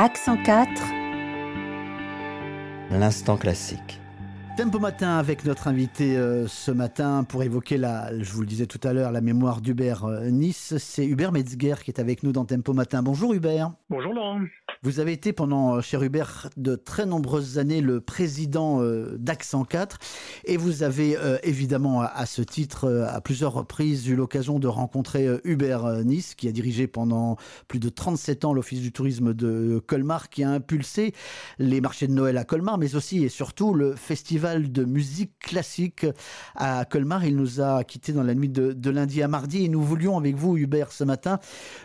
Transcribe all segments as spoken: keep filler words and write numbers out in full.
Accent quatre. L'instant classique. Tempo Matin avec notre invité euh, ce matin pour évoquer, la, je vous le disais tout à l'heure, la mémoire d'Hubert euh, Nice. C'est Hubert Metzger qui est avec nous dans Tempo Matin. Bonjour Hubert. Bonjour Laurent. Vous avez été pendant, cher Hubert, de très nombreuses années le président euh, d'Accent quatre et vous avez euh, évidemment à, à ce titre, euh, à plusieurs reprises, eu l'occasion de rencontrer euh, Hubert euh, Nice qui a dirigé pendant plus de trente-sept ans l'Office du tourisme de Colmar, qui a impulsé les marchés de Noël à Colmar, mais aussi et surtout le festival de musique classique à Colmar. Il nous a quittés dans la nuit de, de lundi à mardi et nous voulions avec vous, Hubert, ce matin,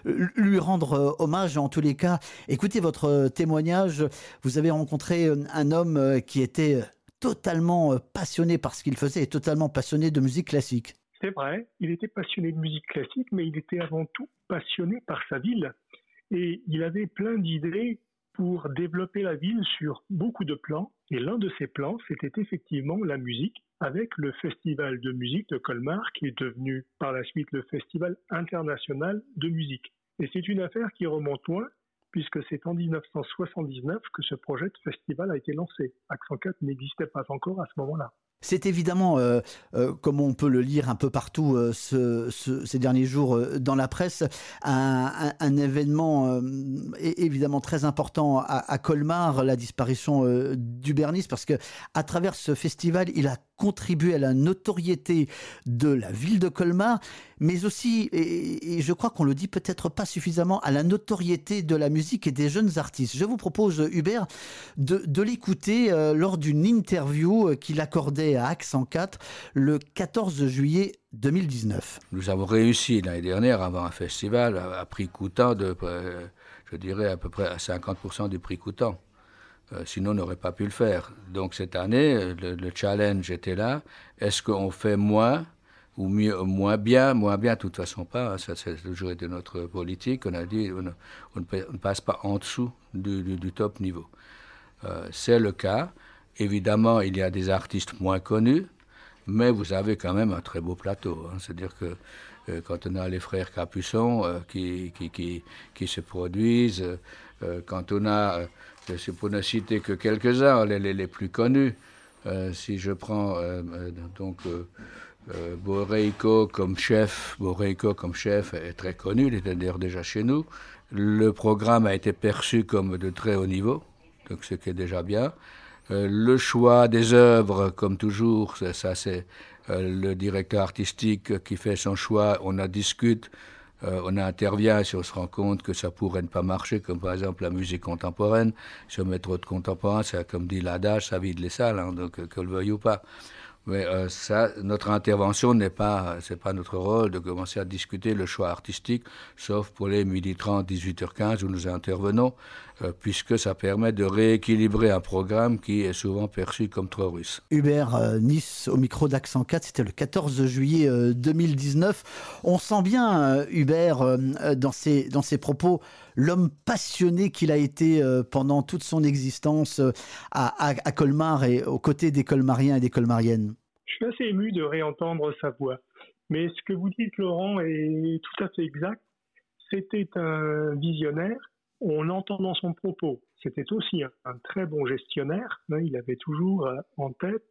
lui rendre euh, hommage. En tous les cas, écoutez votre témoignage. Vous avez rencontré un homme qui était totalement passionné par ce qu'il faisait et totalement passionné de musique classique. C'est vrai, il était passionné de musique classique, mais il était avant tout passionné par sa ville. Et il avait plein d'idées pour développer la ville sur beaucoup de plans. Et l'un de ces plans, c'était effectivement la musique, avec le Festival de musique de Colmar, qui est devenu par la suite le Festival international de musique. Et c'est une affaire qui remonte loin, puisque c'est en dix-neuf cent soixante-dix-neuf que ce projet de festival a été lancé. Accent quatre n'existait pas encore à ce moment-là. C'est évidemment, euh, euh, comme on peut le lire un peu partout euh, ce, ce, ces derniers jours euh, dans la presse, un, un, un événement euh, évidemment très important à, à Colmar, la disparition euh, d'Hubert Nice, parce que à travers ce festival, il a contribué à la notoriété de la ville de Colmar, mais aussi, et, et je crois qu'on le dit peut-être pas suffisamment, à la notoriété de la musique et des jeunes artistes. Je vous propose, Hubert, de, de l'écouter euh, lors d'une interview qu'il accordait à Accent quatre le quatorze juillet deux mille dix-neuf. Nous avons réussi l'année dernière à avoir un festival à, à prix coûtant de, euh, je dirais, à peu près à cinquante pour cent du prix coûtant. Euh, sinon, on n'aurait pas pu le faire. Donc cette année, le, le challenge était là. Est-ce qu'on fait moins ou mieux, moins bien? Moins bien, de toute façon pas. Hein. Ça, c'est toujours été notre politique. On a dit on, on, ne, on ne passe pas en dessous du, du, du top niveau. Euh, c'est le cas. Évidemment, il y a des artistes moins connus, mais vous avez quand même un très beau plateau. Hein. C'est-à-dire que euh, quand on a les frères Capuçon euh, qui, qui, qui, qui se produisent, euh, quand on a, euh, c'est pour ne citer que quelques-uns, les, les, les plus connus, euh, si je prends euh, donc euh, euh, Boreiko comme chef, Boreiko comme chef est très connu, il était d'ailleurs déjà chez nous. Le programme a été perçu comme de très haut niveau, donc ce qui est déjà bien. Euh, le choix des œuvres, comme toujours, ça, ça c'est euh, le directeur artistique qui fait son choix. On en discute, euh, on intervient si on se rend compte que ça pourrait ne pas marcher, comme par exemple la musique contemporaine. Si on met trop de contemporain, c'est comme dit l'adage, ça vide les salles, hein, donc qu'on le veuille ou pas. Mais euh, ça, notre intervention n'est pas, c'est pas notre rôle de commencer à discuter le choix artistique, sauf pour les midi trente, dix-huit heures quinze où nous intervenons, euh, puisque ça permet de rééquilibrer un programme qui est souvent perçu comme trop russe. Hubert euh, Nice au micro d'Accent quatre, c'était le quatorze juillet euh, deux mille dix-neuf. On sent bien euh, Hubert euh, dans ses dans ses propos l'homme passionné qu'il a été euh, pendant toute son existence euh, à, à, à Colmar et aux côtés des Colmariens et des Colmariennes. Je suis assez ému de réentendre sa voix. Mais ce que vous dites, Laurent, est tout à fait exact. C'était un visionnaire. On entend dans son propos. C'était aussi un, un très bon gestionnaire. Il avait toujours en tête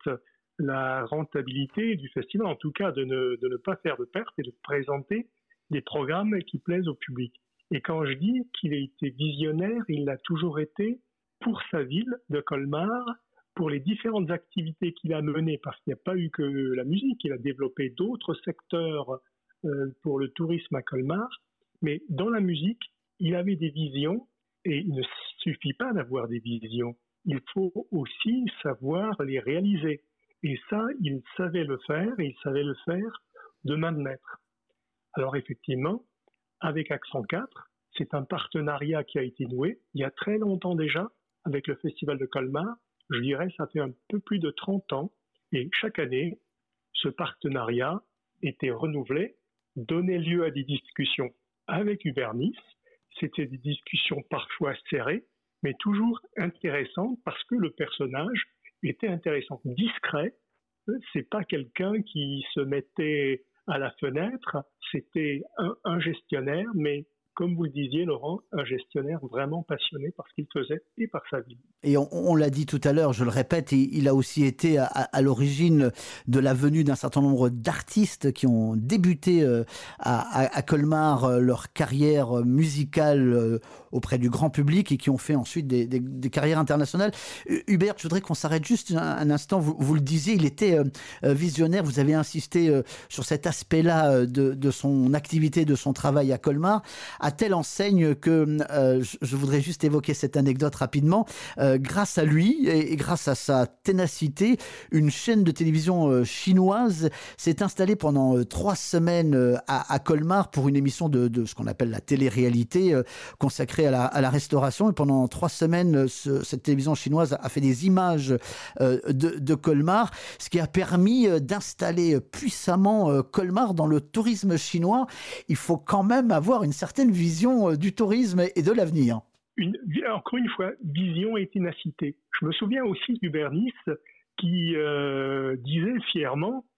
la rentabilité du festival, en tout cas de ne, de ne pas faire de pertes et de présenter des programmes qui plaisent au public. Et quand je dis qu'il a été visionnaire, il l'a toujours été pour sa ville de Colmar, pour les différentes activités qu'il a menées, parce qu'il n'y a pas eu que la musique, il a développé d'autres secteurs euh, pour le tourisme à Colmar, mais dans la musique, il avait des visions, et il ne suffit pas d'avoir des visions, il faut aussi savoir les réaliser. Et ça, il savait le faire, et il savait le faire de main de maître. Alors effectivement, avec Accent quatre, c'est un partenariat qui a été noué il y a très longtemps déjà, avec le Festival de Colmar. Je dirais ça fait un peu plus de trente ans, et chaque année, ce partenariat était renouvelé, donnait lieu à des discussions avec Hubert Nice. C'était des discussions parfois serrées, mais toujours intéressantes parce que le personnage était intéressant, discret. C'est pas quelqu'un qui se mettait à la fenêtre, c'était un, un gestionnaire, mais comme vous le disiez, Laurent, un gestionnaire vraiment passionné par ce qu'il faisait et par sa ville. Et on, on l'a dit tout à l'heure, je le répète, il, il a aussi été à, à l'origine de la venue d'un certain nombre d'artistes qui ont débuté euh, à, à, à Colmar euh, leur carrière musicale euh, auprès du grand public et qui ont fait ensuite des, des, des carrières internationales. Hubert, je voudrais qu'on s'arrête juste un, un instant. Vous, vous le disiez, il était euh, visionnaire. Vous avez insisté euh, sur cet aspect-là euh, de, de son activité, de son travail à Colmar, à telle enseigne que euh, je, je voudrais juste évoquer cette anecdote rapidement. Euh, grâce à lui et, et grâce à sa ténacité, une chaîne de télévision euh, chinoise s'est installée pendant euh, trois semaines euh, à, à Colmar pour une émission de, de ce qu'on appelle la télé-réalité euh, consacrée à la, à la restauration. Et pendant trois semaines, ce, cette télévision chinoise a fait des images euh, de, de Colmar, ce qui a permis euh, d'installer puissamment euh, Colmar dans le tourisme chinois. Il faut quand même avoir une certaine vision euh, du tourisme et de l'avenir. Une, encore une fois, vision et ténacité. Je me souviens aussi d'Hubert Nice qui euh, disait fièrement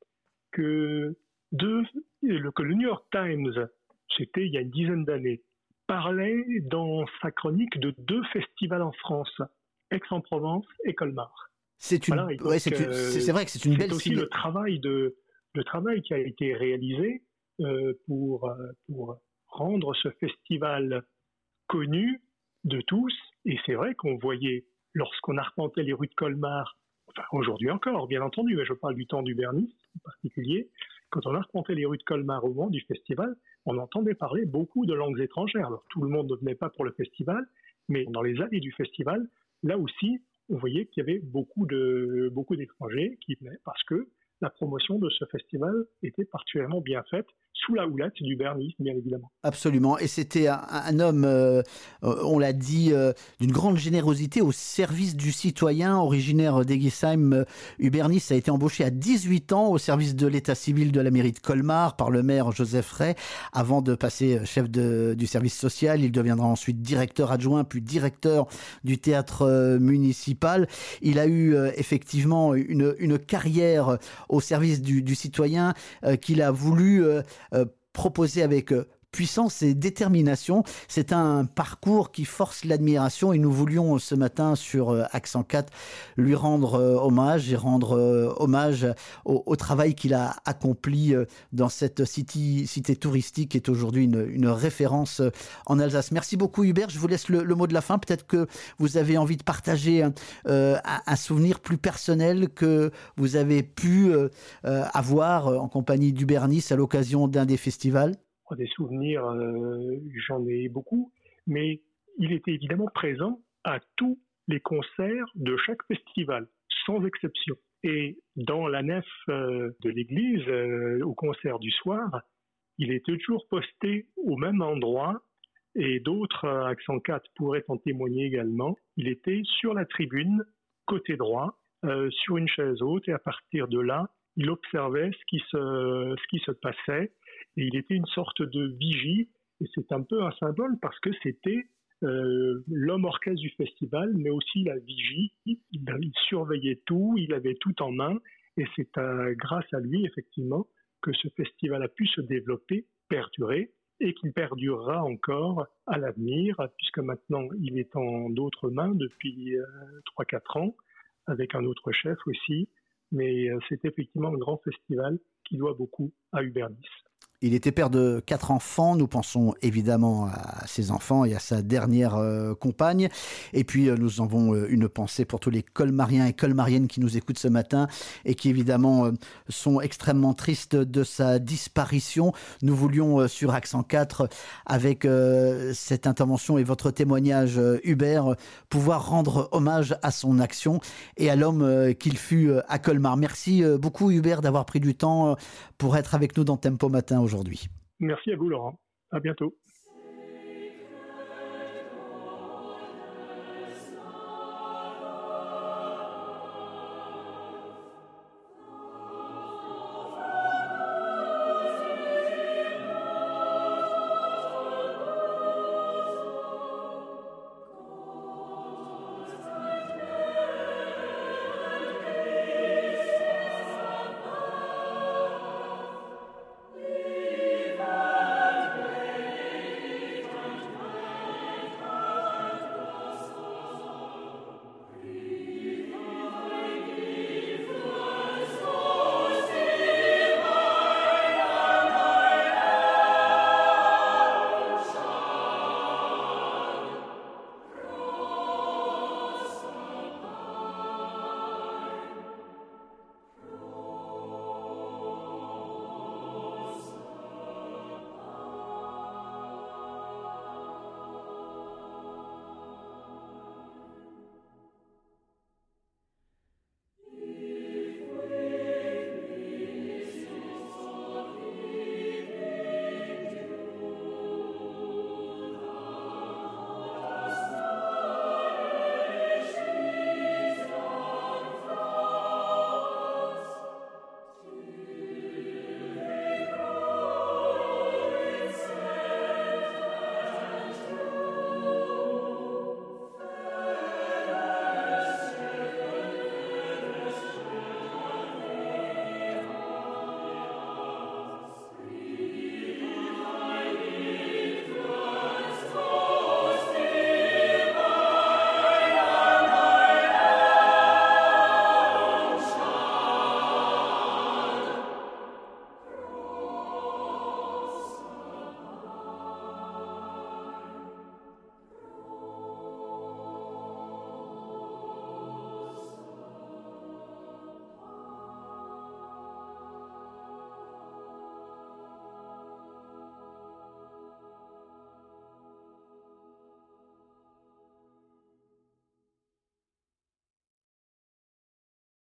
que, de, que le New York Times, c'était il y a une dizaine d'années, parlait dans sa chronique de deux festivals en France, Aix-en-Provence et Colmar. C'est, une, voilà, ouais, c'est, euh, c'est, c'est vrai que c'est une c'est belle... C'est aussi le travail, de, le travail qui a été réalisé euh, pour, pour rendre ce festival connu de tous, et c'est vrai qu'on voyait, lorsqu'on arpentait les rues de Colmar, enfin aujourd'hui encore, bien entendu, mais je parle du temps d'Hubert Nice en particulier, quand on arpentait les rues de Colmar au moment du festival, on entendait parler beaucoup de langues étrangères. Alors tout le monde ne venait pas pour le festival, mais dans les allées du festival, là aussi, on voyait qu'il y avait beaucoup, de, beaucoup d'étrangers qui venaient parce que la promotion de ce festival était particulièrement bien faite, sous la houlette d'Hubert Nice, bien évidemment. Absolument, et c'était un, un homme, euh, on l'a dit, euh, d'une grande générosité au service du citoyen, originaire d'Eguisheim. Hubert Nice a été embauché à dix-huit ans au service de l'état civil de la mairie de Colmar par le maire Joseph Ray. Avant de passer chef de, du service social, il deviendra ensuite directeur adjoint, puis directeur du théâtre municipal. Il a eu euh, effectivement une, une carrière au service du, du citoyen euh, qu'il a voulu euh, euh, proposer avec euh, puissance et détermination. C'est un parcours qui force l'admiration et nous voulions ce matin sur euh, Accent quatre lui rendre euh, hommage et rendre euh, hommage au, au travail qu'il a accompli euh, dans cette city, cité touristique qui est aujourd'hui une, une référence euh, en Alsace. Merci beaucoup Hubert, je vous laisse le, le mot de la fin. Peut-être que vous avez envie de partager euh, un, un souvenir plus personnel que vous avez pu euh, euh, avoir en compagnie d'Hubert Nice à l'occasion d'un des festivals. Des souvenirs, euh, j'en ai beaucoup, mais il était évidemment présent à tous les concerts de chaque festival, sans exception. Et dans la nef euh, de l'église, euh, au concert du soir, il était toujours posté au même endroit, et d'autres, euh, Accent quatre pourraient en témoigner également. Il était sur la tribune, côté droit, euh, sur une chaise haute, et à partir de là, il observait ce qui se, ce qui se passait. Et il était une sorte de vigie, et c'est un peu un symbole parce que c'était euh, l'homme orchestre du festival, mais aussi la vigie. Il, il surveillait tout, il avait tout en main, et c'est euh, grâce à lui, effectivement, que ce festival a pu se développer, perdurer, et qu'il perdurera encore à l'avenir, puisque maintenant il est en d'autres mains depuis euh, trois quatre ans, avec un autre chef aussi. Mais euh, c'est effectivement un grand festival qui doit beaucoup à Hubert Nice. Il était père de quatre enfants. Nous pensons évidemment à ses enfants et à sa dernière euh, compagne. Et puis, euh, nous avons euh, une pensée pour tous les colmariens et colmariennes qui nous écoutent ce matin et qui, évidemment, euh, sont extrêmement tristes de sa disparition. Nous voulions, euh, sur Accent quatre, avec euh, cette intervention et votre témoignage, euh, Hubert, pouvoir rendre hommage à son action et à l'homme euh, qu'il fut euh, à Colmar. Merci euh, beaucoup, Hubert, d'avoir pris du temps euh, pour être avec nous dans Tempo Matin aujourd'hui. Merci à vous, Laurent. À bientôt.